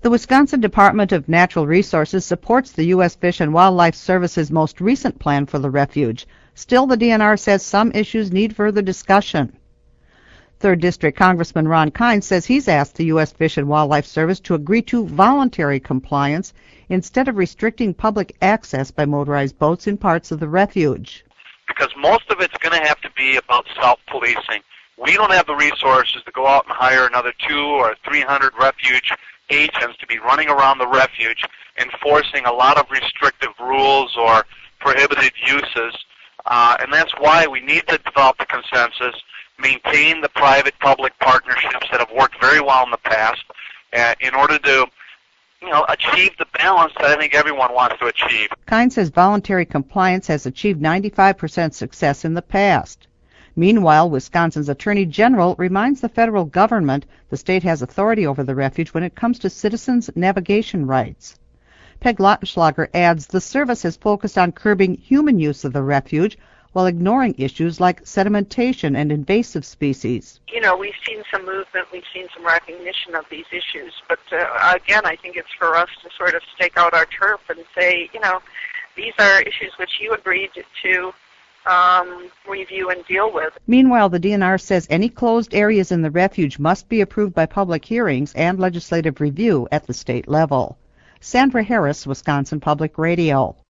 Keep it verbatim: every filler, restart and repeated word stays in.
The Wisconsin Department of Natural Resources supports the U S Fish and Wildlife Service's most recent plan for the refuge. Still, the D N R says some issues need further discussion. third District Congressman Ron Kynes says he's asked the U S Fish and Wildlife Service to agree to voluntary compliance instead of restricting public access by motorized boats in parts of the refuge. Because most of it's going to have to be about self-policing. We don't have the resources to go out and hire another two or three hundred refuge agents to be running around the refuge enforcing a lot of restrictive rules or prohibited uses. Uh, and that's why we need to develop the consensus, maintain the private-public partnerships that have worked very well in the past uh, in order to, you know, achieve the balance that I think everyone wants to achieve. Kynes says voluntary compliance has achieved ninety-five percent success in the past. Meanwhile, Wisconsin's Attorney General reminds the federal government the state has authority over the refuge when it comes to citizens' navigation rights. Peg Lautenschlager adds the service has focused on curbing human use of the refuge while ignoring issues like sedimentation and invasive species. You know, we've seen some movement, we've seen some recognition of these issues, but uh, again, I think it's for us to sort of stake out our turf and say, you know, these are issues which you agreed to um, review and deal with. Meanwhile, the D N R says any closed areas in the refuge must be approved by public hearings and legislative review at the state level. Sandra Harris, Wisconsin Public Radio.